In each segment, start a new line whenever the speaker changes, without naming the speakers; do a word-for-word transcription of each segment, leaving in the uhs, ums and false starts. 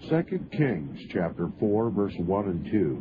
Second Kings chapter four, verse one and two.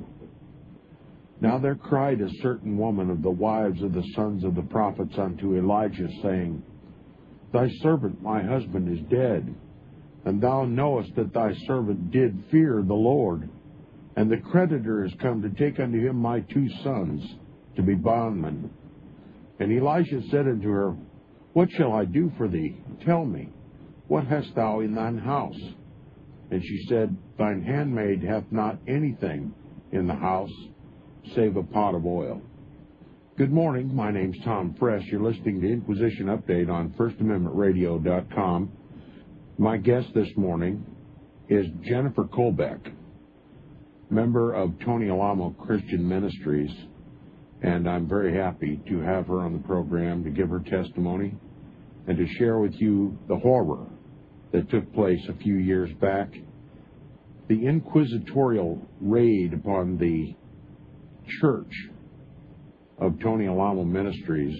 Now there cried a certain woman of the wives of the sons of the prophets unto Elijah, saying, Thy servant my husband is dead, and thou knowest that thy servant did fear the Lord, and the creditor is come to take unto him my two sons to be bondmen. And Elisha said unto her, What shall I do for thee? Tell me, what hast thou in thine house? And she said, Thine handmaid hath not anything in the house, save a pot of oil. Good morning. My name's Tom Fresh. You're listening to Inquisition Update on First Amendment Radio dot com. My guest this morning is Jennifer Kolbeck, member of Tony Alamo Christian Ministries, and I'm very happy to have her on the program to give her testimony and to share with you the horror that took place a few years back, the inquisitorial raid upon the church of Tony Alamo Ministries,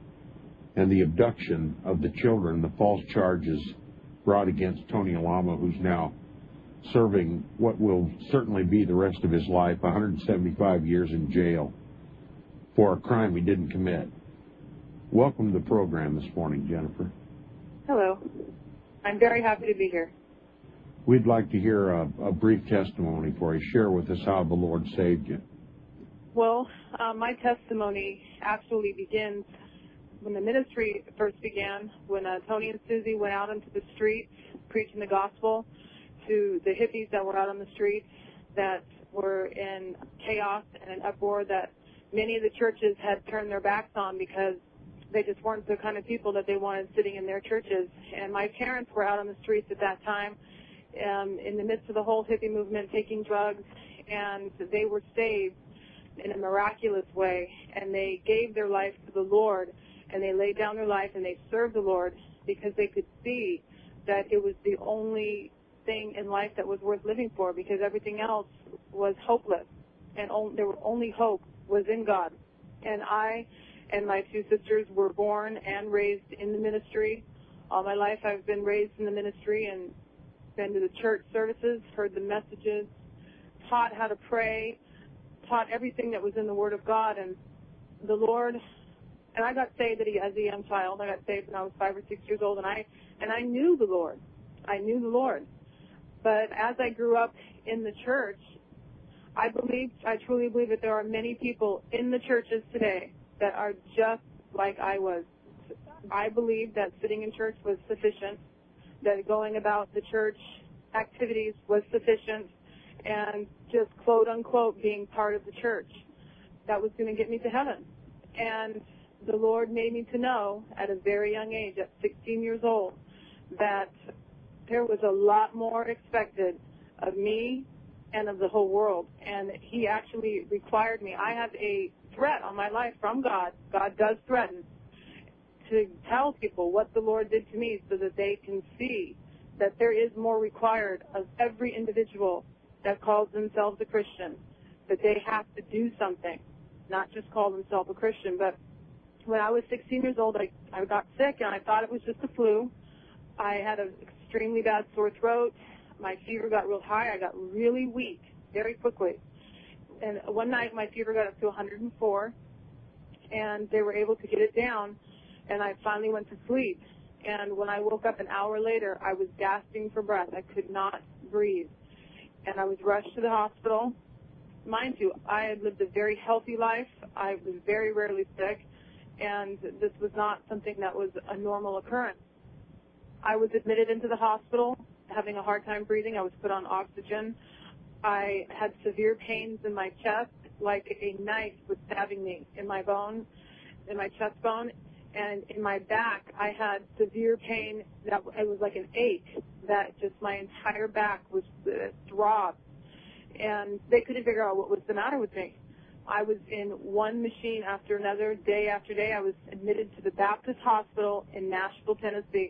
and the abduction of the children, the false charges brought against Tony Alamo, who's now serving what will certainly be the rest of his life, one hundred seventy-five years in jail for a crime he didn't commit. Welcome to the program this morning, Jennifer.
Hello. I'm very happy to be here.
We'd like to hear a, a brief testimony for you. Share with us how the Lord saved you.
Well, uh, my testimony actually begins when the ministry first began, when uh, Tony and Susie went out into the streets preaching the gospel to the hippies that were out on the streets that were in chaos and an uproar that many of the churches had turned their backs on because they just weren't the kind of people that they wanted sitting in their churches. And my parents were out on the streets at that time um, in the midst of the whole hippie movement, taking drugs, and they were saved in a miraculous way. And they gave their life to the Lord, and they laid down their life, and they served the Lord because they could see that it was the only thing in life that was worth living for, because everything else was hopeless, and on, there were only hope was in God. And I and my two sisters were born and raised in the ministry. All my life I've been raised in the ministry and been to the church services, heard the messages, taught how to pray, taught everything that was in the Word of God. And the Lord, and I got saved as a young child. I got saved when I was five or six years old, and I and I knew the Lord. I knew the Lord. But as I grew up in the church, I believe, I truly believe that there are many people in the churches today that are just like I was. I believe that sitting in church was sufficient, that going about the church activities was sufficient, and just quote unquote being part of the church, that was going to get me to heaven. And the Lord made me to know at a very young age, at sixteen years old, that there was a lot more expected of me and of the whole world. And he actually required me. I have a threat on my life from God. God does threaten to tell people what the Lord did to me so that they can see that there is more required of every individual that calls themselves a Christian, that they have to do something, not just call themselves a Christian. But when I was sixteen years old, I, I got sick, and I thought it was just the flu. I had an extremely bad sore throat. My fever got real high. I got really weak very quickly. And one night my fever got up to one hundred four, and they were able to get it down, and I finally went to sleep. And when I woke up an hour later, I was gasping for breath. I could not breathe. And I was rushed to the hospital. Mind you, I had lived a very healthy life. I was very rarely sick, and this was not something that was a normal occurrence. I was admitted into the hospital, having a hard time breathing. I was put on oxygen. I had severe pains in my chest, like a knife was stabbing me in my bone, in my chest bone, and in my back I had severe pain that it was like an ache that just my entire back was uh, throbbed, and they couldn't figure out what was the matter with me. I was in one machine after another, day after day. I was admitted to the Baptist Hospital in Nashville, Tennessee.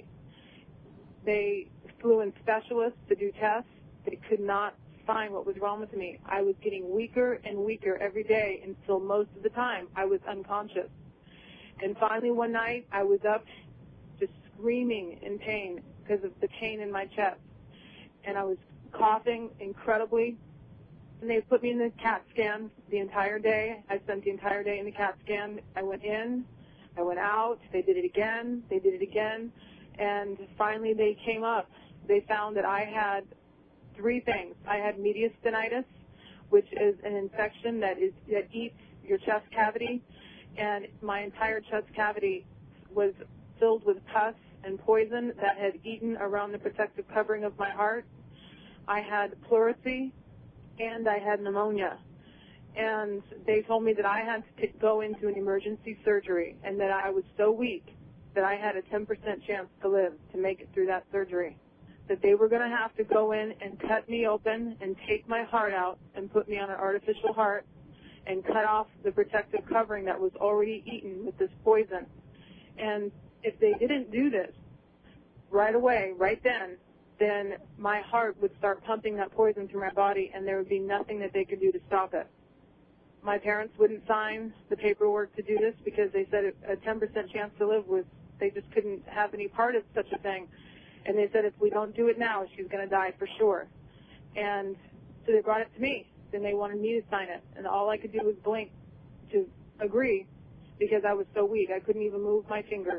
They flew in specialists to do tests. They could not find what was wrong with me. I was getting weaker and weaker every day until most of the time I was unconscious. And finally one night I was up just screaming in pain because of the pain in my chest. And I was coughing incredibly. And they put me in the CAT scan the entire day. I spent the entire day in the CAT scan. I went in, I went out, they did it again, they did it again, and finally they came up. They found that I had three things. I had mediastinitis, which is an infection that is that eats your chest cavity, and my entire chest cavity was filled with pus and poison that had eaten around the protective covering of my heart. I had pleurisy, and I had pneumonia. And they told me that I had to go into an emergency surgery and that I was so weak that I had a ten percent chance to live to make it through that surgery. That they were going to have to go in and cut me open and take my heart out and put me on an artificial heart and cut off the protective covering that was already eaten with this poison. And if they didn't do this right away, right then, then my heart would start pumping that poison through my body, and there would be nothing that they could do to stop it. My parents wouldn't sign the paperwork to do this because they said a ten percent chance to live was, they just couldn't have any part of such a thing. And they said if we don't do it now, she's going to die for sure. And so they brought it to me. Then they wanted me to sign it. And all I could do was blink to agree because I was so weak. I couldn't even move my fingers.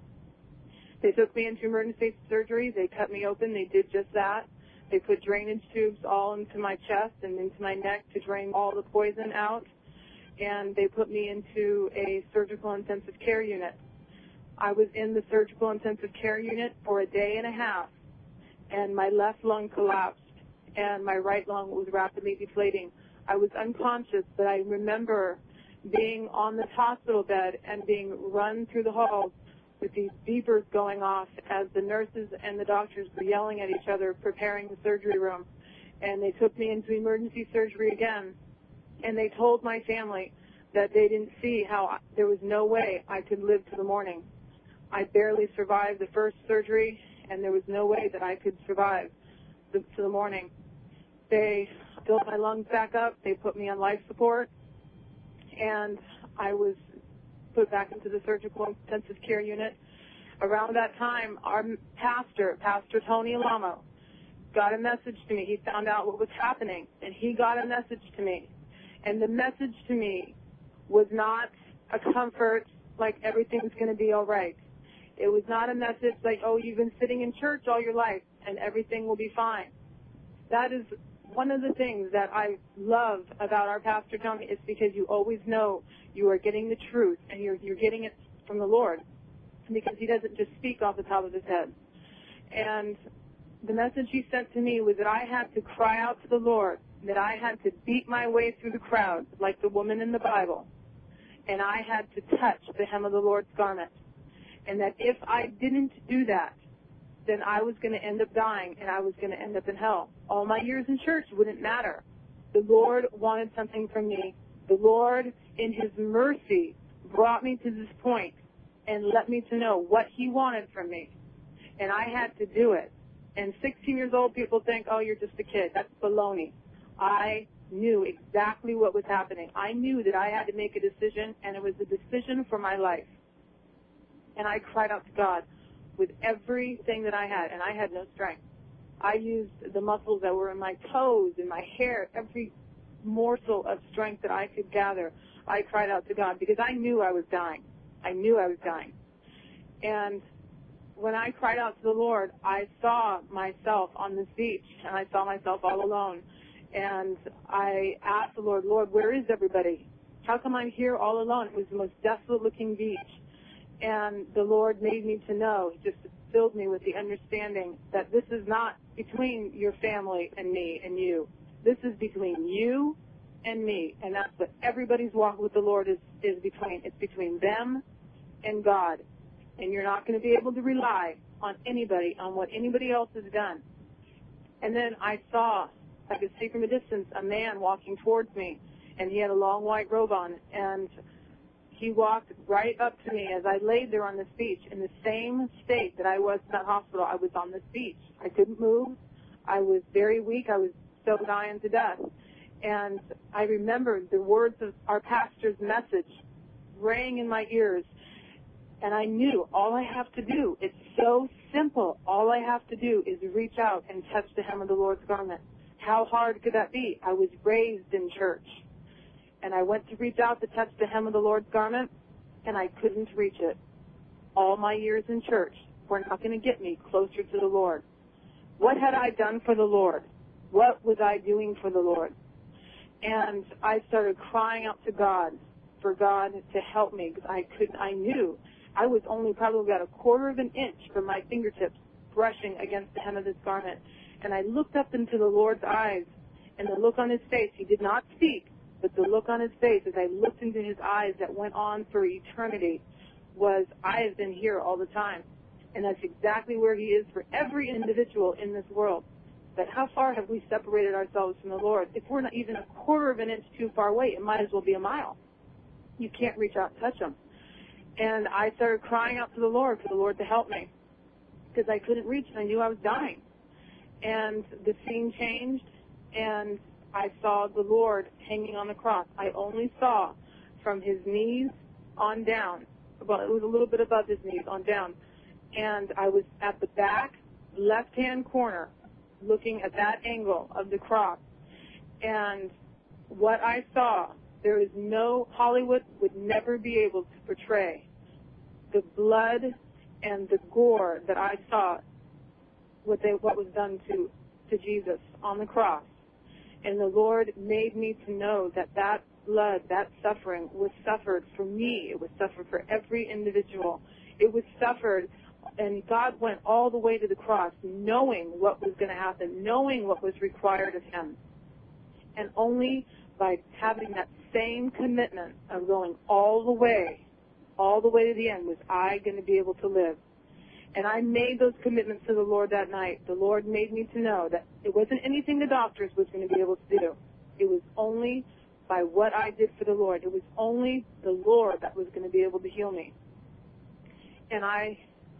They took me into emergency surgery. They cut me open. They did just that. They put drainage tubes all into my chest and into my neck to drain all the poison out. And they put me into a surgical intensive care unit. I was in the surgical intensive care unit for a day and a half, and my left lung collapsed, and my right lung was rapidly deflating. I was unconscious, but I remember being on this hospital bed and being run through the halls with these beepers going off as the nurses and the doctors were yelling at each other, preparing the surgery room. And they took me into emergency surgery again, and they told my family that they didn't see how I, there was no way I could live to the morning. I barely survived the first surgery, and there was no way that I could survive the, to the morning. They filled my lungs back up. They put me on life support, and I was put back into the surgical intensive care unit. Around that time, our pastor, Pastor Tony Alamo, got a message to me. He found out what was happening, and he got a message to me. And the message to me was not a comfort like everything's going to be all right. It was not a message like, oh, you've been sitting in church all your life and everything will be fine. That is one of the things that I love about our Pastor Tony is because you always know you are getting the truth and you're, you're getting it from the Lord because he doesn't just speak off the top of his head. And the message he sent to me was that I had to cry out to the Lord, that I had to beat my way through the crowd like the woman in the Bible, and I had to touch the hem of the Lord's garment. And that if I didn't do that, then I was going to end up dying and I was going to end up in hell. All my years in church wouldn't matter. The Lord wanted something from me. The Lord, in his mercy, brought me to this point and let me to know what he wanted from me. And I had to do it. And sixteen years old people think, oh, you're just a kid. That's baloney. I knew exactly what was happening. I knew that I had to make a decision, and it was a decision for my life. And I cried out to God with everything that I had, and I had no strength. I used the muscles that were in my toes, in my hair, every morsel of strength that I could gather. I cried out to God because I knew I was dying. I knew I was dying. And when I cried out to the Lord, I saw myself on this beach, and I saw myself all alone. And I asked the Lord, Lord, where is everybody? How come I'm here all alone? It was the most desolate-looking beach. And the Lord made me to know, just filled me with the understanding that this is not between your family and me and you. This is between you and me. And that's what everybody's walk with the Lord is, is between. It's between them and God. And you're not going to be able to rely on anybody, on what anybody else has done. And then I saw, I could see from a distance, a man walking towards me. And he had a long white robe on. And he walked right up to me as I laid there on this beach in the same state that I was in that hospital. I was on this beach. I couldn't move. I was very weak. I was so dying to death. And I remembered the words of our pastor's message rang in my ears. And I knew all I have to do, it's so simple. All I have to do is reach out and touch the hem of the Lord's garment. How hard could that be? I was raised in church. And I went to reach out to touch the hem of the Lord's garment, and I couldn't reach it. All my years in church were not going to get me closer to the Lord. What had I done for the Lord? What was I doing for the Lord? And I started crying out to God for God to help me, because I couldn't, I knew I was only probably about a quarter of an inch from my fingertips brushing against the hem of this garment. And I looked up into the Lord's eyes, and the look on his face, he did not speak, but the look on his face as I looked into his eyes that went on for eternity was, I have been here all the time. And that's exactly where he is for every individual in this world. But how far have we separated ourselves from the Lord? If we're not even a quarter of an inch too far away, it might as well be a mile. You can't reach out and touch him. And I started crying out to the Lord, for the Lord to help me, because I couldn't reach and I knew I was dying. And the scene changed, and I saw the Lord hanging on the cross. I only saw from his knees on down. Well, it was a little bit above his knees on down. And I was at the back left-hand corner looking at that angle of the cross. And what I saw, there is no, Hollywood would never be able to portray the blood and the gore that I saw, what they, what was done to, to Jesus on the cross. And the Lord made me to know that that blood, that suffering was suffered for me. It was suffered for every individual. It was suffered, and God went all the way to the cross knowing what was going to happen, knowing what was required of him. And only by having that same commitment of going all the way, all the way to the end, was I going to be able to live. And I made those commitments to the Lord that night. The Lord made me to know that it wasn't anything the doctors was going to be able to do. It was only by what I did for the Lord. It was only the Lord that was going to be able to heal me. And I,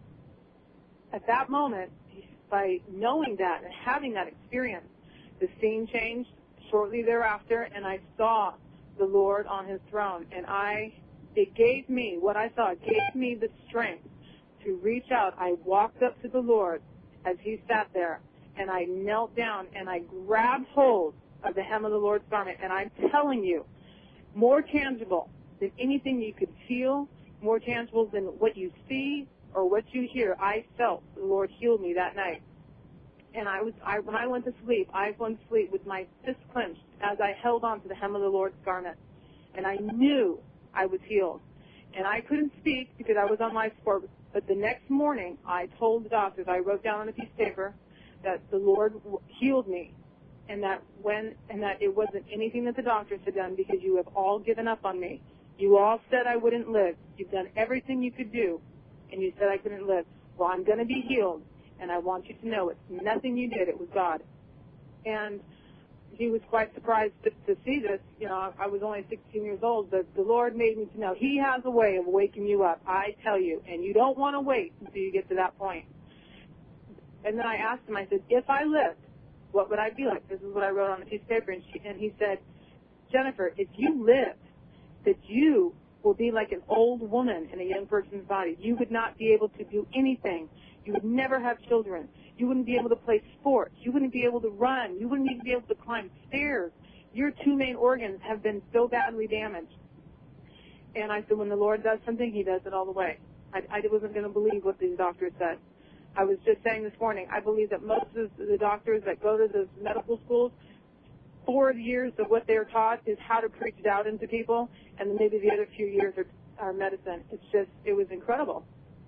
at that moment, by knowing that and having that experience, the scene changed shortly thereafter, and I saw the Lord on his throne. And I, it gave me, what I saw, it gave me the strength to reach out. I walked up to the Lord as he sat there, and I knelt down, and I grabbed hold of the hem of the Lord's garment. And I'm telling you, more tangible than anything you could feel, more tangible than what you see or what you hear, I felt the Lord healed me that night. And I was, I, when I went to sleep, I went to sleep with my fist clenched as I held on to the hem of the Lord's garment. And I knew I was healed. And I couldn't speak because I was on life support. But the next morning, I told the doctors, I wrote down on a piece of paper that the Lord healed me, and that when, and that it wasn't anything that the doctors had done, because you have all given up on me. You all said I wouldn't live. You've done everything you could do, and you said I couldn't live. Well, I'm going to be healed, and I want you to know it's nothing you did. It was God. And he was quite surprised to, to see this. You know, I was only sixteen years old, but the Lord made me to know he has a way of waking you up, I tell you, and you don't want to wait until you get to that point. And then I asked him, I said, if I lived, what would I be like? This is what I wrote on a piece of paper. And, she, and he said, Jennifer, if you lived, that you will be like an old woman in a young person's body. You would not be able to do anything. You would never have children. You wouldn't be able to play sports. You wouldn't be able to run. You wouldn't even be able to climb stairs. Your two main organs have been so badly damaged. And I said, when the Lord does something, he does it all the way. I, I wasn't going to believe what these doctors said. I was just saying this morning, I believe that most of the doctors that go to the medical schools, four years of what they're taught is how to preach doubt into people, and then maybe the other few years are, are medicine. It's just, it was incredible.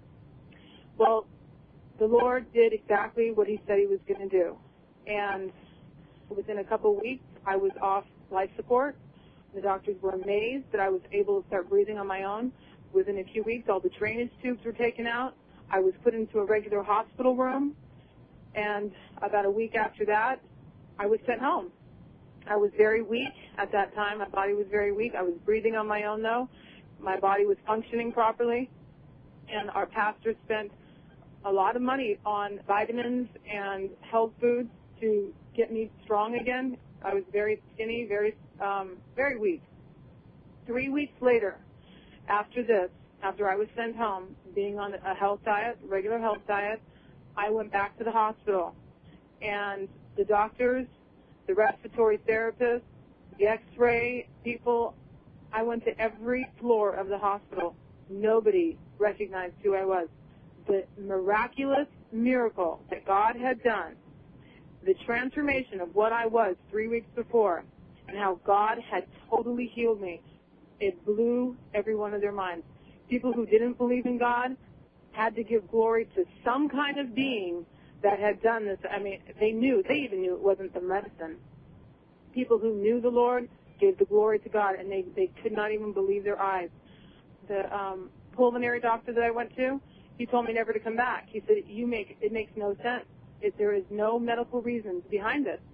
Well, the Lord did exactly what he said he was going to do. And within a couple of weeks, I was off life support. The doctors were amazed that I was able to start breathing on my own. Within a few weeks, all the drainage tubes were taken out. I was put into a regular hospital room. And about a week after that, I was sent home. I was very weak at that time. My body was very weak. I was breathing on my own, though. My body was functioning properly. And our pastor spent a lot of money on vitamins and health foods to get me strong again. I was very skinny, very, um, very weak. Three weeks later, after this, after I was sent home, being on a health diet, regular health diet, I went back to the hospital. And the doctors, the respiratory therapists, the x-ray people, I went to every floor of the hospital. Nobody recognized who I was. The miraculous miracle that God had done, the transformation of what I was three weeks before, and how God had totally healed me, it blew every one of their minds. People who didn't believe in God had to give glory to some kind of being that had done this. I mean, they knew, they even knew it wasn't the medicine. People who knew the Lord gave the glory to God, and they, they could not even believe their eyes. The um, pulmonary doctor that I went to, he told me never to come back. He said, "You make it makes no sense. It, there is no medical reasons behind this."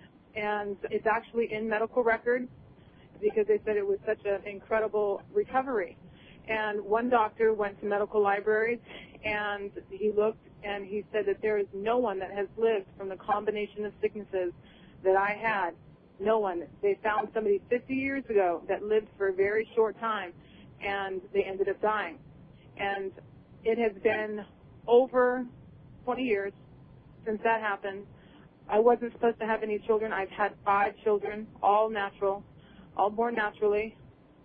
And it's actually in medical records because they said it was such an incredible recovery. And one doctor went to medical libraries, and he looked, and he said that there is no one that has lived from the combination of sicknesses that I had. No one. They found somebody fifty years ago that lived for a very short time, and they ended up dying. And it has been over twenty years since that happened. I wasn't supposed to have any children. I've had five children, all natural, all born naturally.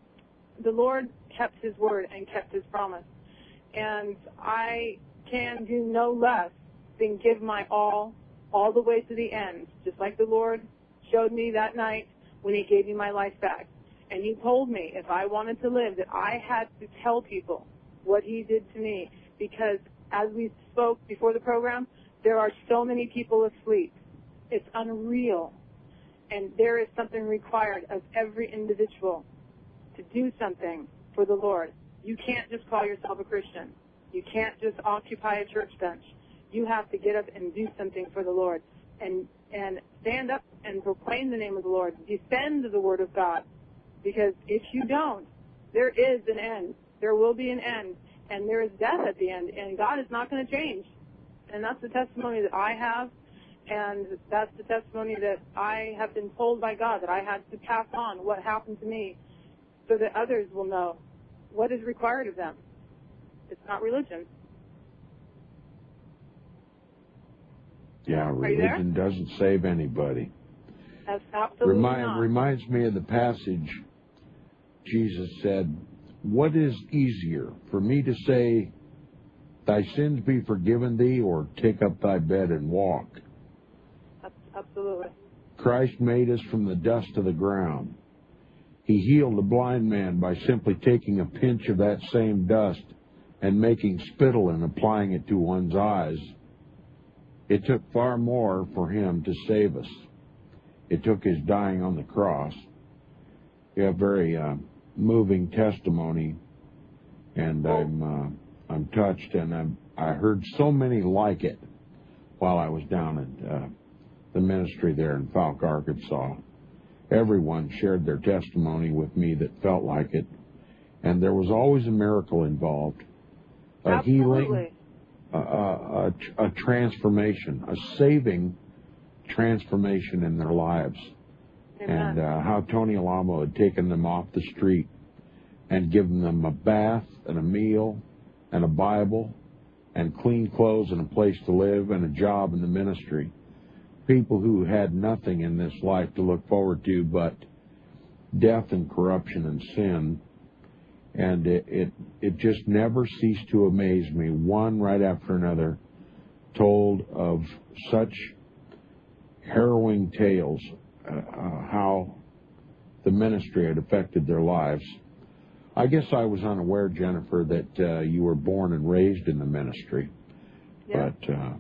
The Lord kept his word and kept his promise. And I can do no less than give my all, all the way to the end, just like the Lord showed me that night when he gave me my life back. And he told me if I wanted to live that I had to tell people what he did to me, because as we spoke before the program, there are so many people asleep. It's unreal. And there is something required of every individual to do something for the Lord. You can't just call yourself a Christian. You can't just occupy a church bench. You have to get up and do something for the Lord, and and stand up and proclaim the name of the Lord. Defend the word of God, because if you don't, there is an end. There will be an end, and there is death at the end, and God is not going to change. And that's the testimony that I have, and that's the testimony that I have been told by God that I had to pass on what happened to me, so that others will know what is required of them. It's not religion.
Yeah, religion doesn't save anybody.
That's absolutely
Remind,
not.
Reminds me of the passage Jesus said, "What is easier, for me to say, thy sins be forgiven thee, or take up thy bed and walk?"
Absolutely.
Christ made us from the dust of the ground. He healed the blind man by simply taking a pinch of that same dust and making spittle and applying it to one's eyes. It took far more for him to save us. It took his dying on the cross. You have very uh, moving testimony, and I'm uh, I'm touched, and I'm, I heard so many like it while I was down at uh, the ministry there in Falk, Arkansas. Everyone shared their testimony with me that felt like it, and there was always a miracle involved, a
Absolutely.
healing, a, a, a transformation, a saving transformation in their lives.
Amen.
And uh, how Tony Alamo had taken them off the street and given them a bath and a meal and a Bible and clean clothes and a place to live and a job in the ministry. People who had nothing in this life to look forward to but death and corruption and sin. And it, it, it just never ceased to amaze me, one right after another, told of such harrowing tales, uh, uh, how the ministry had affected their lives. I guess I was unaware, Jennifer, that uh, you were born and raised in the ministry.
Yeah.
But uh,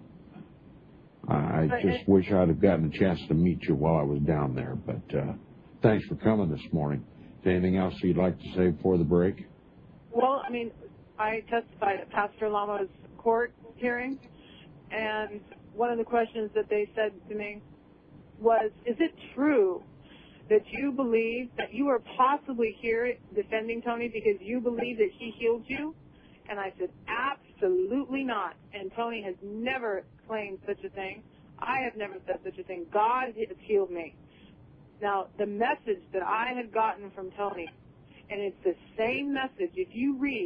I
but
just
it,
wish I'd have gotten a chance to meet you while I was down there. But uh, thanks for coming this morning. Is there anything else you'd like to say before the break?
Well, I mean, I testified at Pastor Lamo's court hearing, and one of the questions that they said to me was, is it true that you believe that you are possibly here defending Tony because you believe that he healed you? And I said, absolutely not. And Tony has never claimed such a thing. I have never said such a thing. God has healed me. Now, the message that I had gotten from Tony, and it's the same message. If you read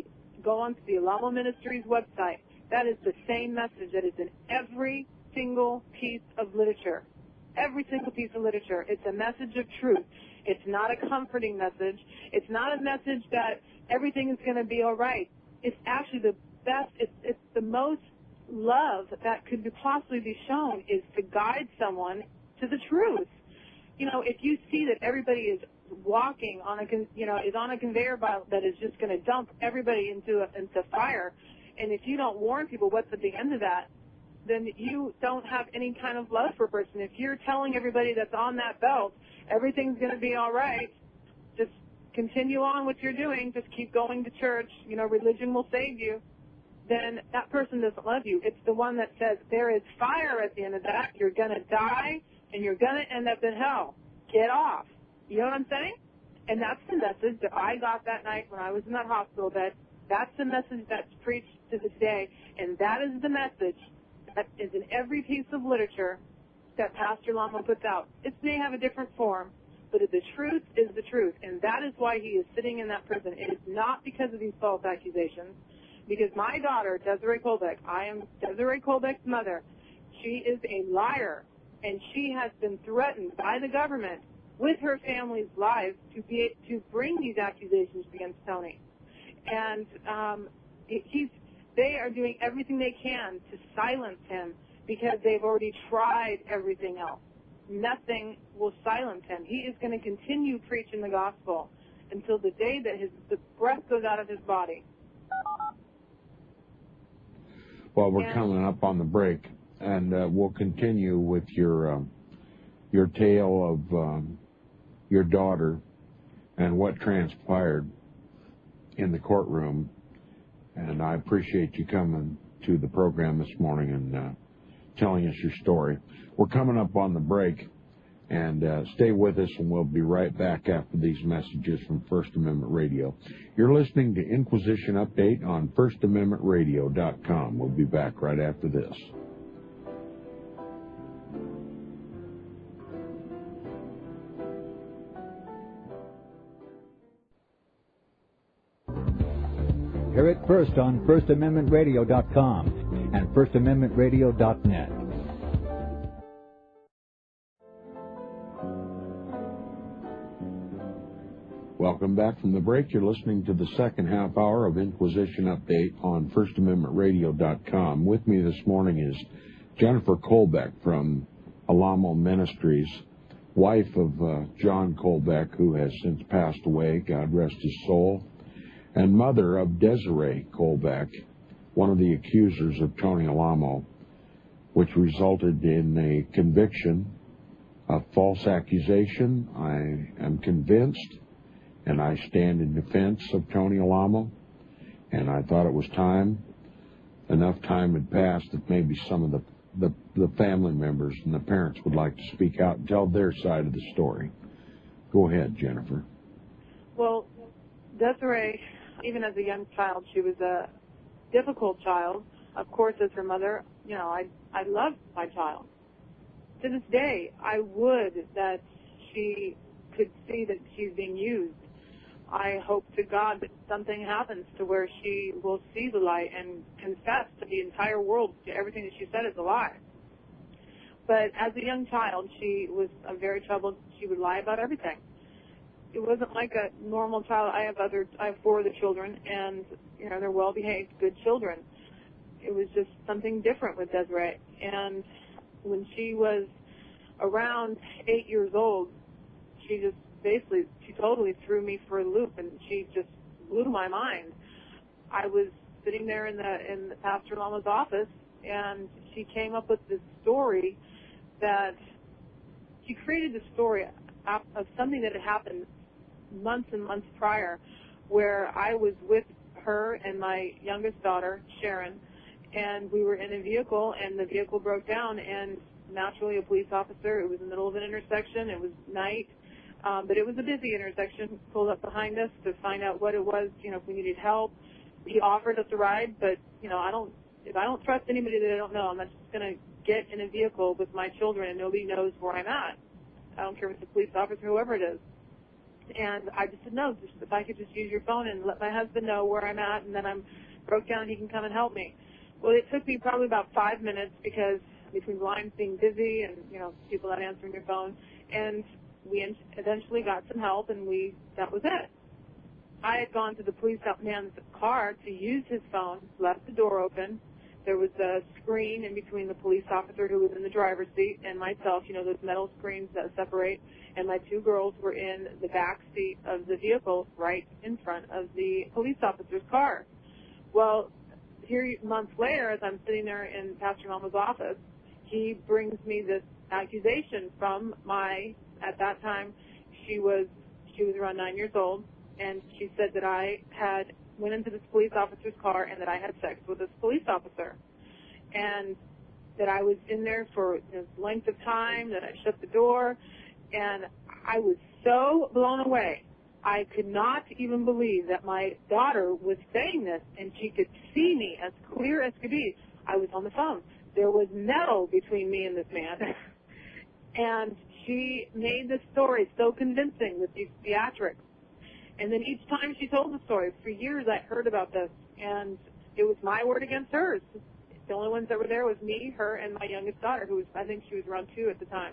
go onto the Alamo Ministries website, that is the same message that is in every single piece of literature. Every single piece of literature. It's a message of truth. It's not a comforting message. It's not a message that everything is going to be all right. It's actually the best, it's, it's the most love that could be possibly be shown is to guide someone to the truth. You know, if you see that everybody is walking on a, con- you know, is on a conveyor belt that is just going to dump everybody into a, into fire, and if you don't warn people what's at the end of that, then you don't have any kind of love for a person. If you're telling everybody that's on that belt, everything's going to be all right, just continue on what you're doing, just keep going to church, you know, religion will save you, then that person doesn't love you. It's the one that says there is fire at the end of that, you're going to die, and you're going to end up in hell. Get off. You know what I'm saying? And that's the message that I got that night when I was in that hospital bed. That's the message that's preached to this day, and that is the message that is in every piece of literature that Pastor Lama puts out. It may have a different form, but the truth is the truth, and that is why he is sitting in that prison. It is not because of these false accusations, because my daughter, Desiree Colbeck, I am Desiree Colbeck's mother, she is a liar, and she has been threatened by the government with her family's lives to be to bring these accusations against Tony. And um, he's They are doing everything they can to silence him because they've already tried everything else. Nothing will silence him. He is going to continue preaching the gospel until the day that his the breath goes out of his body.
Well, we're
and,
coming up on the break, and uh, we'll continue with your um, your tale of um, your daughter and what transpired in the courtroom. And I appreciate you coming to the program this morning and uh, telling us your story. We're coming up on the break, and uh, stay with us, and we'll be right back after these messages from First Amendment Radio. You're listening to Inquisition Update on First Amendment Radio dot com. We'll be back right after this.
Hear it first on First Amendment Radio dot com and First Amendment Radio dot net.
Welcome back from the break. You're listening to the second half hour of Inquisition Update on First Amendment Radio dot com. With me this morning is Jennifer Colbeck from Alamo Ministries, wife of uh, John Colbeck, who has since passed away, God rest his soul, and mother of Desiree Colbeck, one of the accusers of Tony Alamo, which resulted in a conviction of false accusation. I am convinced, and I stand in defense of Tony Alamo, and I thought it was time, enough time had passed that maybe some of the, the, the family members and the parents would like to speak out and tell their side of the story. Go ahead, Jennifer.
Well, Desiree, even as a young child, she was a difficult child. Of course, as her mother, you know, I I loved my child. To this day, I would that she could see that she's being used. I hope to God that something happens to where she will see the light and confess to the entire world that everything that she said is a lie. But as a young child, she was a very troubled. She would lie about everything. It wasn't like a normal child. I have other, I have four other children, and you know they're well-behaved, good children. It was just something different with Desiree. And when she was around eight years old, she just basically, she totally threw me for a loop, and she just blew my mind. I was sitting there in the in the Pastor Lama's office, and she came up with this story that she created this story of something that had happened months and months prior, where I was with her and my youngest daughter, Sharon, and we were in a vehicle, and the vehicle broke down, and naturally a police officer, it was in the middle of an intersection, it was night, um, but it was a busy intersection, pulled up behind us to find out what it was, you know, if we needed help. He offered us a ride, but, you know, I don't, if I don't trust anybody that I don't know, I'm not just going to get in a vehicle with my children and nobody knows where I'm at. I don't care if it's a police officer, whoever it is. And I just said, no, just if I could just use your phone and let my husband know where I'm at, and then I'm broke down, he can come and help me. Well, it took me probably about five minutes because between lines being busy and, you know, people not answering their phone, and we eventually got some help, and we that was it. I had gone to the police man's car to use his phone, left the door open. There was a screen in between the police officer who was in the driver's seat and myself, you know, those metal screens that separate, and my two girls were in the back seat of the vehicle right in front of the police officer's car. Well, here months later, as I'm sitting there in Pastor Mama's office, he brings me this accusation from my, at that time, she was, she was around nine years old, and she said that I had went into this police officer's car and that I had sex with this police officer, and that I was in there for this length of time, that I shut the door, and I was so blown away. I could not even believe that my daughter was saying this, and she could see me as clear as could be. I was on the phone. There was metal between me and this man. And she made the story so convincing with these theatrics. And then each time she told the story, for years I heard about this, and it was my word against hers. The only ones that were there was me, her, and my youngest daughter, who was, I think she was around two at the time.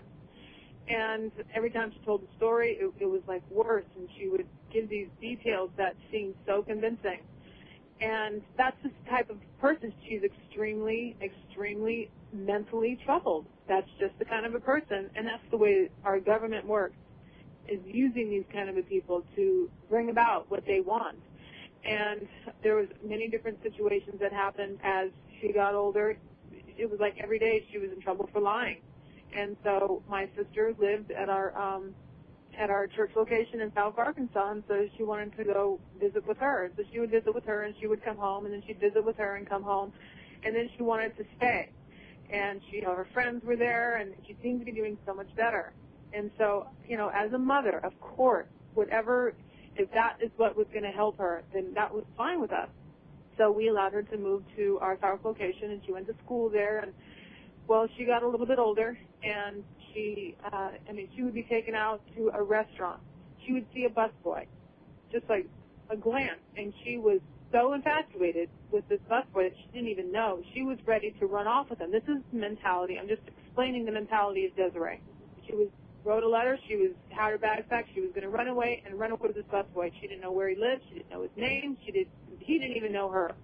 And every time she told the story, it, it was like worse, and she would give these details that seemed so convincing. And that's the type of person. She's extremely, extremely mentally troubled. That's just the kind of a person, and that's the way our government works, is using these kind of a people to bring about what they want. And there was many different situations that happened as she got older. It was like every day she was in trouble for lying. And so my sister lived at our um, at our church location in South Arkansas, and so she wanted to go visit with her. So she would visit with her, and she would come home, and then she'd visit with her and come home, and then she wanted to stay. And she, you know, her friends were there, and she seemed to be doing so much better. And so, you know, as a mother, of course, whatever, if that is what was going to help her, then that was fine with us. So we allowed her to move to our South location, and she went to school there, and well, she got a little bit older, and she, uh, I mean, she would be taken out to a restaurant. She would see a busboy, just like a glance, and she was so infatuated with this busboy that she didn't even know. She was ready to run off with him. This is the mentality. I'm just explaining the mentality of Desiree. She was wrote a letter. She was had her bags packed. She was going to run away and run away with this busboy. She didn't know where he lived. She didn't know his name. She did. He didn't even know her.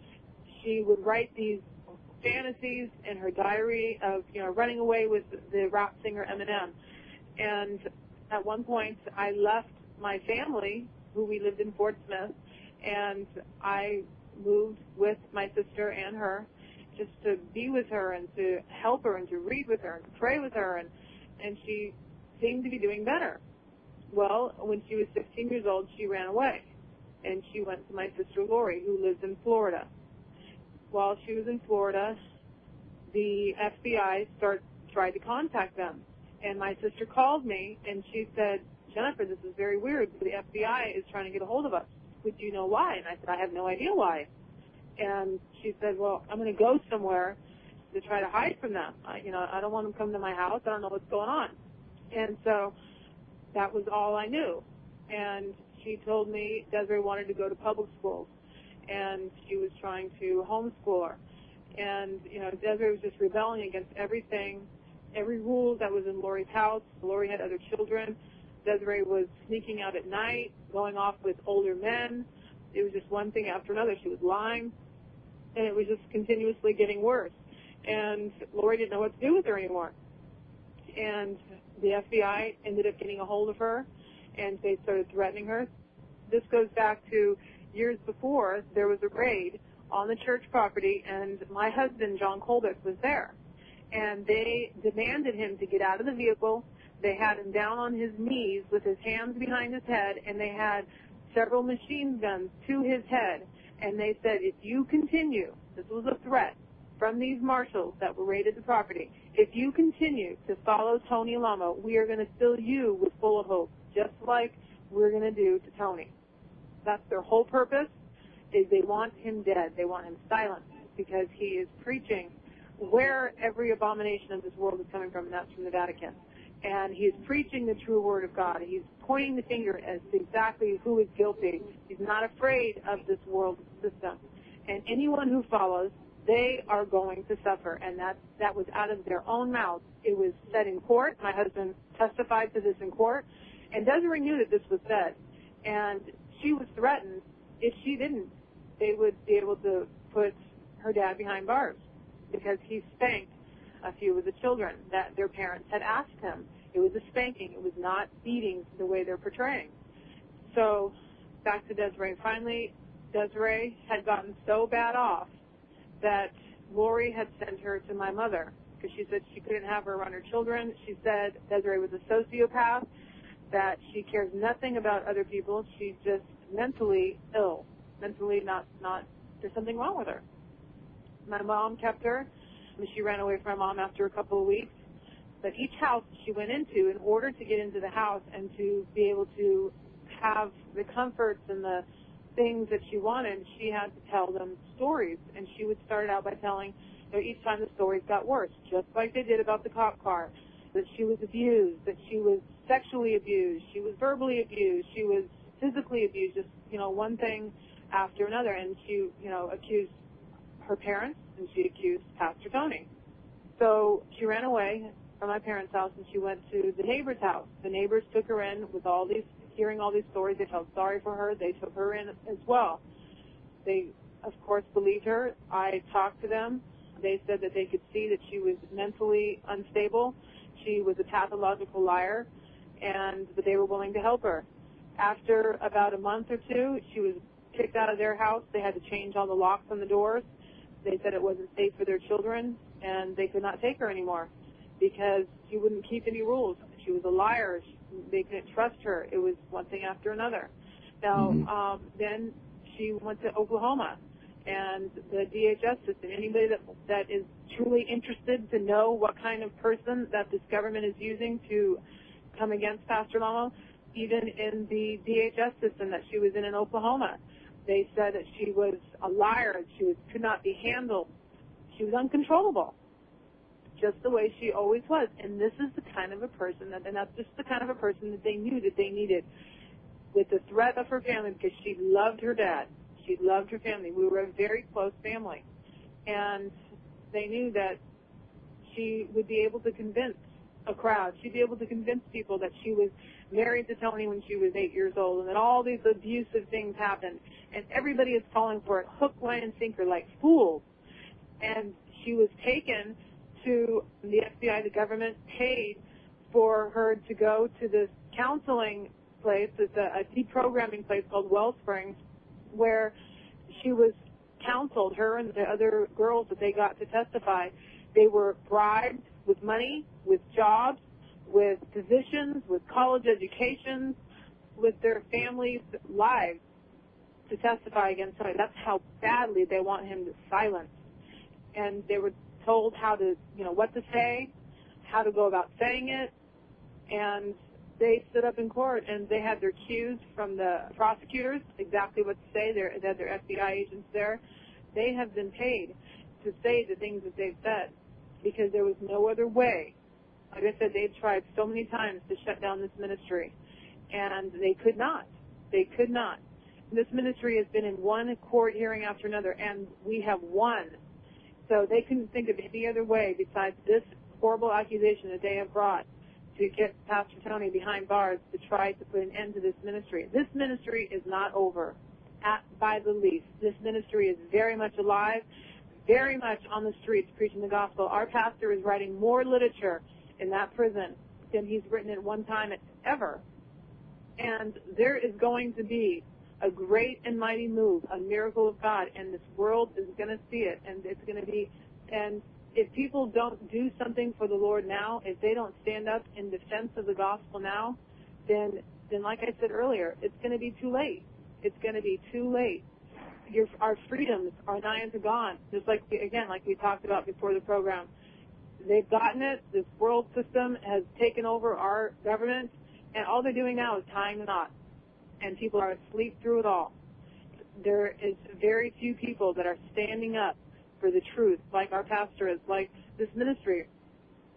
She would write these fantasies in her diary of, you know, running away with the rap singer Eminem. And at one point, I left my family, who we lived in Fort Smith, and I moved with my sister and her just to be with her and to help her and to read with her and to pray with her, and, and she seemed to be doing better. Well, when she was sixteen years old, she ran away, and she went to my sister Lori, who lives in Florida. While she was in Florida, the F B I start, tried to contact them. And my sister called me, and she said, Jennifer, this is very weird. The F B I is trying to get a hold of us. Would you know why? And I said, I have no idea why. And she said, well, I'm going to go somewhere to try to hide from them. I, you know, I don't want them to come to my house. I don't know what's going on. And so that was all I knew. And she told me Desiree wanted to go to public schools, and she was trying to homeschool her. And, you know, Desiree was just rebelling against everything, every rule that was in Lori's house. Lori had other children. Desiree was sneaking out at night, going off with older men. It was just one thing after another. She was lying, and it was just continuously getting worse. And Lori didn't know what to do with her anymore. And the F B I ended up getting a hold of her, and they started threatening her. This goes back to years before. There was a raid on the church property, and my husband, John Colbeck, was there. And they demanded him to get out of the vehicle. They had him down on his knees with his hands behind his head, and they had several machine guns to his head. And they said, if you continue, this was a threat from these marshals that were raided the property, if you continue to follow Tony Lamo, we are going to fill you with full of hope, just like we're going to do to Tony. That's their whole purpose, is they want him dead. They want him silent, because he is preaching where every abomination of this world is coming from, and that's from the Vatican. And he's preaching the true word of God. He's pointing the finger as to exactly who is guilty. He's not afraid of this world system. And anyone who follows, they are going to suffer. And that, that was out of their own mouths. It was said in court. My husband testified to this in court. And Desiree knew that this was said. And she was threatened. If she didn't, they would be able to put her dad behind bars because he spanked a few of the children that their parents had asked him. It was a spanking. It was not beating the way they're portraying. So back to Desiree. Finally, Desiree had gotten so bad off that Lori had sent her to my mother because she said she couldn't have her around her children. She said Desiree was a sociopath, that she cares nothing about other people. She's just mentally ill, mentally not, not, there's something wrong with her. My mom kept her. I mean, she ran away from my mom after a couple of weeks. But each house she went into, in order to get into the house and to be able to have the comforts and the things that she wanted, she had to tell them stories. And she would start out by telling, you know, each time the stories got worse, just like they did about the cop car, that she was abused, that she was sexually abused, she was verbally abused, she was physically abused, just, you know, one thing after another. And she, you know, accused her parents, and she accused Pastor Tony. So she ran away from my parents' house, and she went to the neighbor's house. The neighbors took her in with all these, hearing all these stories. They felt sorry for her. They took her in as well. They, of course, believed her. I talked to them. They said that they could see that she was mentally unstable. She was a pathological liar, and that they were willing to help her. After about a month or two, she was kicked out of their house. They had to change all the locks on the doors. They said it wasn't safe for their children, and they could not take her anymore because she wouldn't keep any rules. She was a liar. She, they couldn't trust her. It was one thing after another. Now, mm-hmm. um, then she went to Oklahoma, and the D H S system, anybody that, that is truly interested to know what kind of person that this government is using to come against Pastor Lomo, even in the D H S system that she was in in Oklahoma, they said that she was a liar. She was, could not be handled. She was uncontrollable, just the way she always was. And this is the kind of a person, that, and that's just the kind of a person that they knew that they needed, with the threat of her family, because she loved her dad. She loved her family. We were a very close family. And they knew that she would be able to convince a crowd. She'd be able to convince people that she was married to Tony when she was eight years old, and that all these abusive things happened. And everybody is falling for it, hook, line, and sinker, like fools. And she was taken to the F B I. The government paid for her to go to this counseling place. It's a, a deprogramming place called Wellspring, where she was counseled, her and the other girls that they got to testify. They were bribed with money, with jobs, with positions, with college educations, with their families' lives to testify against Tony. That's how badly they want him to silence. And they were told how to, you know, what to say, how to go about saying it, and they stood up in court and they had their cues from the prosecutors, exactly what to say. They're, they had their F B I agents there. They have been paid to say the things that they've said because there was no other way. Like I said, they've tried so many times to shut down this ministry, and they could not. They could not. This ministry has been in one court hearing after another, and we have won. So they couldn't think of any other way besides this horrible accusation that they have brought to get Pastor Tony behind bars to try to put an end to this ministry. This ministry is not over, at, by the least. This ministry is very much alive, very much on the streets preaching the gospel. Our pastor is writing more literature in that prison than he's written at one time ever. And there is going to be a great and mighty move, a miracle of God, and this world is going to see it, and it's going to be, and if people don't do something for the Lord now, if they don't stand up in defense of the gospel now, then, then like I said earlier, it's going to be too late. It's going to be too late. Your, our freedoms are nigh unto gone. Just like, we, again, like we talked about before the program. They've gotten it. This world system has taken over our government, and all they're doing now is tying the knot. And people are asleep through it all. There is very few people that are standing up for the truth, like our pastor is, like this ministry.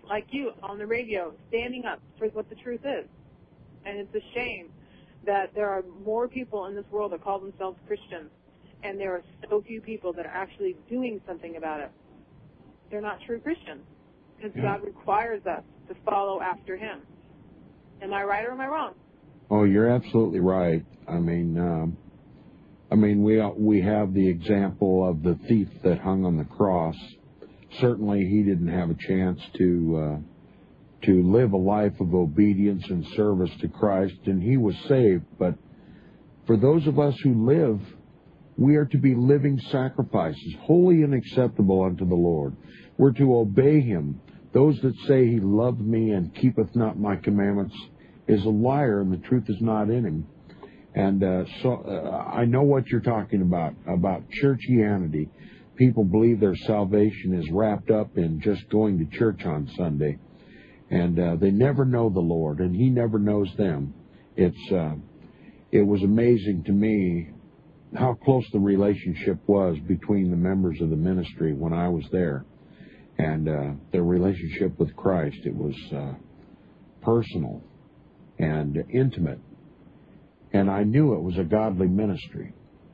like you on the radio, standing up for what the truth is. And it's a shame that there are more people in this world that call themselves Christians, and there are so few people that are actually doing something about it. They're not true Christians, because yeah. God requires us to follow after Him. Am I right or am I wrong?
Oh, you're absolutely right. I mean, um, I mean, we we have the example of the thief that hung on the cross. Certainly, he didn't have a chance to uh, to live a life of obedience and service to Christ, and he was saved. But for those of us who live, we are to be living sacrifices, holy and acceptable unto the Lord. We're to obey Him. Those that say He loved me and keepeth not my commandments is a liar, and the truth is not in him. And uh, so uh, I know what you're talking about, about churchianity. People believe their salvation is wrapped up in just going to church on Sunday. And uh, they never know the Lord, and He never knows them. It's uh, it was amazing to me how close the relationship was between the members of the ministry when I was there, and uh, their relationship with Christ. It was uh, personal and intimate, and I knew it was a godly ministry,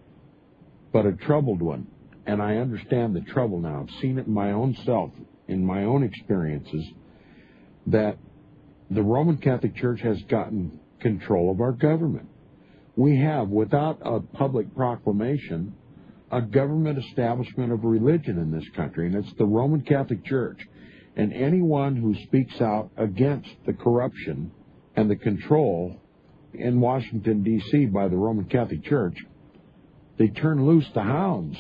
but a troubled one. And I understand the trouble now. I've seen it in my own self, in my own experiences, that the Roman Catholic Church has gotten control of our government. We have, without a public proclamation, a government establishment of religion in this country, and it's the Roman Catholic Church. And anyone who speaks out against the corruption and the control in Washington, D C by the Roman Catholic Church, they turn loose the hounds.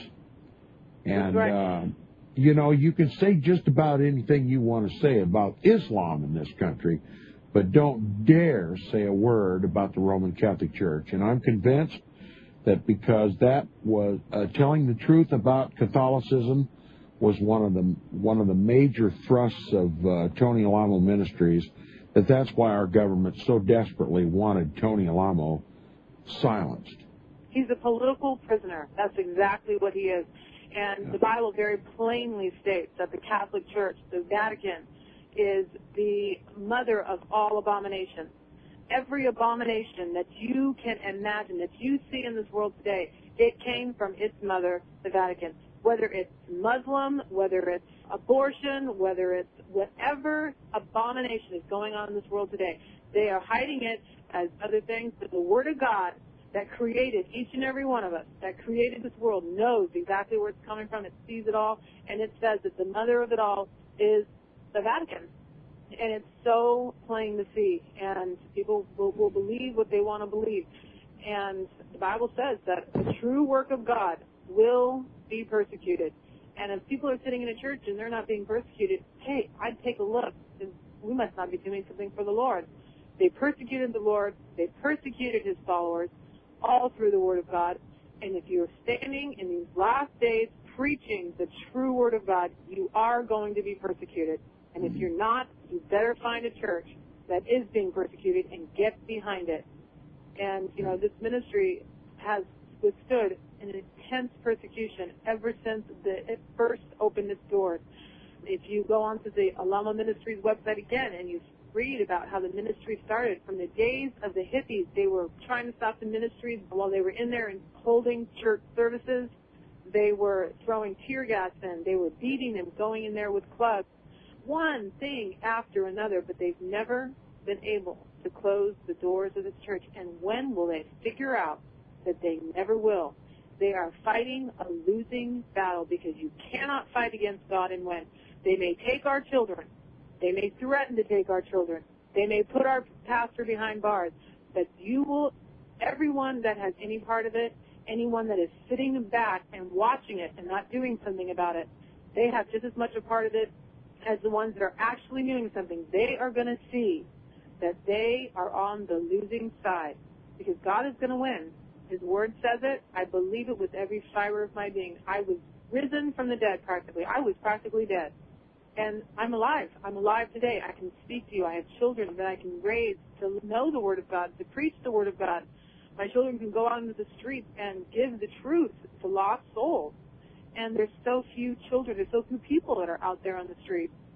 And,
right.
uh, you know, you can say just about anything you want to say about Islam in this country, but don't dare say a word about the Roman Catholic Church. And I'm convinced that because that was uh, telling the truth about Catholicism was one of the one of the major thrusts of uh, Tony Alamo Ministries, that that's why our government so desperately wanted Tony Alamo silenced.
He's a political prisoner. That's exactly what he is. And yeah. The Bible very plainly states that the Catholic Church, the Vatican, is the mother of all abominations. Every abomination that you can imagine, that you see in this world today, it came from its mother, the Vatican. Whether it's Muslim, whether it's abortion, whether it's whatever abomination is going on in this world today, they are hiding it as other things. But the Word of God that created each and every one of us, that created this world, knows exactly where it's coming from. It sees it all, and it says that the mother of it all is the Vatican. And it's so plain to see, and people will, will believe what they want to believe. And the Bible says that the true work of God will be persecuted. And if people are sitting in a church and they're not being persecuted, hey, I'd take a look. We must not be doing something for the Lord. They persecuted the Lord. They persecuted His followers all through the Word of God. And if you're standing in these last days preaching the true Word of God, you are going to be persecuted. And if you're not, you better find a church that is being persecuted and get behind it. And, you know, this ministry has withstood an intense persecution ever since the, it first opened its doors. If you go onto the Alamo Ministries website again and you read about how the ministry started, from the days of the hippies, they were trying to stop the ministries while they were in there and holding church services. They were throwing tear gas in. They were beating them, going in there with clubs. One thing after another, but they've never been able to close the doors of this church. And when will they figure out that they never will? They are fighting a losing battle, because you cannot fight against God and win. They may take our children. They may threaten to take our children. They may put our pastor behind bars. But you will, everyone that has any part of it, anyone that is sitting back and watching it and not doing something about it, they have just as much a part of it as the ones that are actually doing something. They are going to see that they are on the losing side, because God is going to win. His Word says it. I believe it with every fiber of my being. I was risen from the dead practically. I was practically dead. And I'm alive. I'm alive today. I can speak to you. I have children that I can raise to know the Word of God, to preach the Word of God. My children can go out into the streets and give the truth to lost souls. And there's so few children, there's so few people that are out there on the street.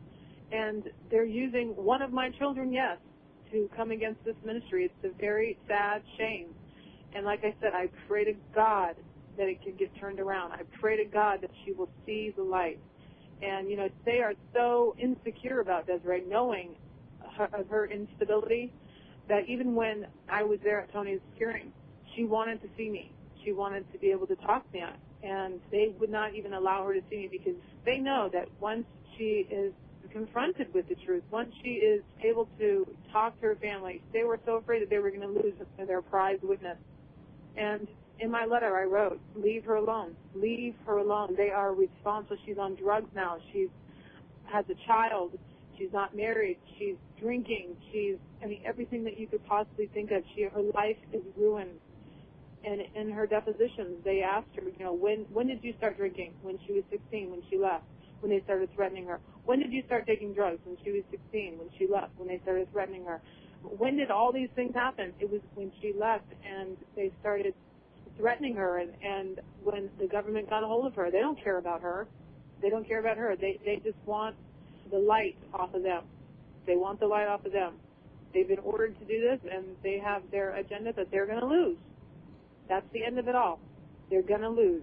And they're using one of my children, yes, to come against this ministry. It's a very sad shame. And like I said, I pray to God that it can get turned around. I pray to God that she will see the light. And, you know, they are so insecure about Desiree, knowing her, of her instability, that even when I was there at Tony's hearing, she wanted to see me. She wanted to be able to talk to me. And they would not even allow her to see me because they know that once she is confronted with the truth, once she is able to talk to her family, they were so afraid that they were going to lose their prized witness. And in my letter I wrote, leave her alone. Leave her alone. They are responsible. She's on drugs now. She has a child. She's not married. She's drinking. She's, I mean, everything that you could possibly think of. She, her life is ruined. And in her depositions, they asked her, you know, when when did you start drinking? When she was sixteen, when she left, when they started threatening her. When did you start taking drugs? When she was sixteen, when she left, when they started threatening her. When did all these things happen? It was when she left and they started threatening her, and, and when the government got a hold of her. They don't care about her. They don't care about her. They, they just want the light off of them. They want the light off of them. They've been ordered to do this, and they have their agenda that they're going to lose. That's the end of it all. They're going to lose.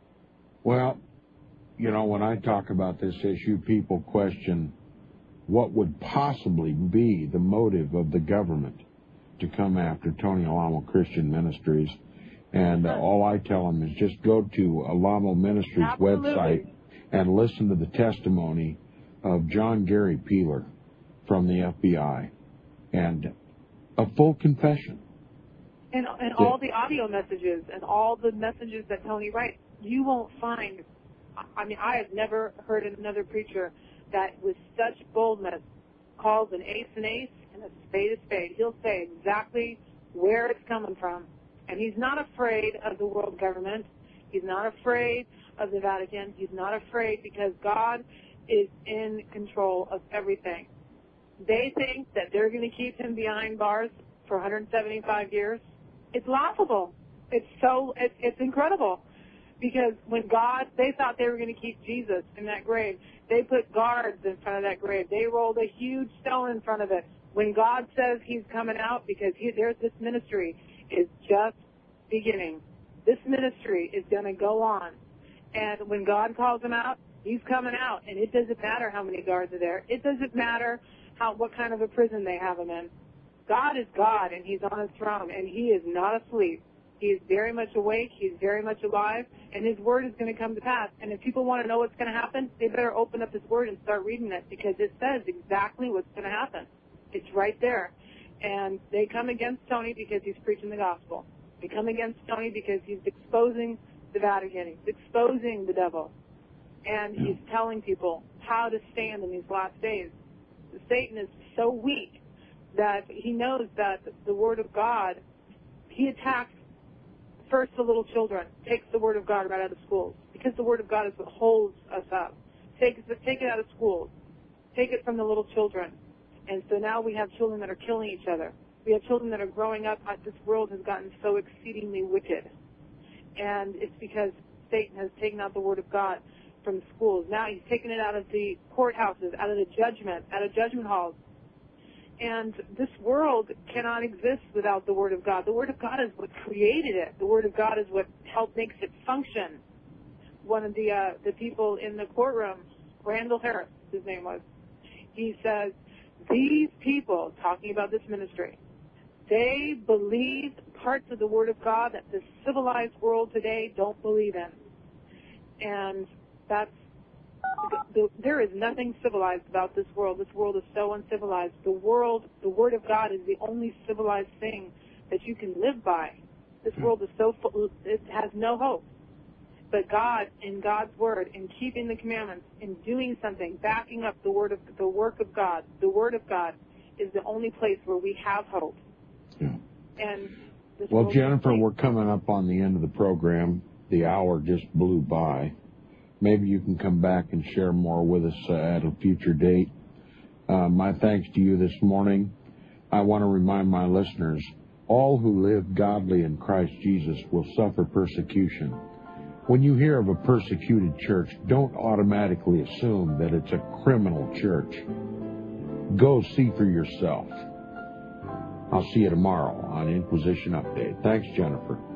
Well, you know, when I talk about this issue, people question what would possibly be the motive of the government to come after Tony Alamo Christian Ministries. And uh, all I tell them is just go to Alamo Ministries
Absolutely.
website and listen to the testimony of John Gary Peeler from the F B I and a full confession.
And, and all the audio messages and all the messages that Tony writes, you won't find, I mean, I have never heard another preacher that with such boldness calls an ace an ace and a spade a spade. He'll say exactly where it's coming from. And he's not afraid of the world government. He's not afraid of the Vatican. He's not afraid because God is in control of everything. They think that they're going to keep him behind bars for one hundred seventy-five years. It's laughable. It's so, it's, it's incredible. Because when God, they thought they were going to keep Jesus in that grave. They put guards in front of that grave. They rolled a huge stone in front of it. When God says he's coming out, because he, there's this ministry is just beginning. This ministry is going to go on. And when God calls him out, he's coming out. And it doesn't matter how many guards are there. It doesn't matter how what kind of a prison they have him in. God is God, and he's on his throne, and he is not asleep. He is very much awake. He's very much alive, and his word is going to come to pass. And if people want to know what's going to happen, they better open up his word and start reading it, because it says exactly what's going to happen. It's right there. And they come against Tony because he's preaching the gospel. They come against Tony because he's exposing the Vatican. He's exposing the devil. And he's telling people how to stand in these last days. Satan is so weak that he knows that the word of God, he attacks first the little children, takes the word of God right out of schools, because the word of God is what holds us up. Take, take it out of schools. Take it from the little children. And so now we have children that are killing each other. We have children that are growing up. This world has gotten so exceedingly wicked. And it's because Satan has taken out the word of God from schools. Now he's taken it out of the courthouses, out of the judgment, out of judgment halls. And this world cannot exist without the Word of God. The Word of God is what created it. The Word of God is what helped makes it function. One of the uh, the people in the courtroom, Randall Harris, his name was, he says, these people, talking about this ministry, they believe parts of the Word of God that the civilized world today don't believe in. And that's there is nothing civilized about this world. This world is so uncivilized. The world, the Word of God is the only civilized thing that you can live by. This world is so full, it has no hope. But God, in God's Word, in keeping the commandments, in doing something, backing up the word of the work of God, the Word of God is the only place where we have hope.
Yeah.
And this
well, Jennifer, we're coming up on the end of the program. The hour just blew by. Maybe you can come back and share more with us uh, at a future date. Uh, my thanks to you this morning. I want to remind my listeners, all who live godly in Christ Jesus will suffer persecution. When you hear of a persecuted church, don't automatically assume that it's a criminal church. Go see for yourself. I'll see you tomorrow on Inquisition Update. Thanks, Jennifer.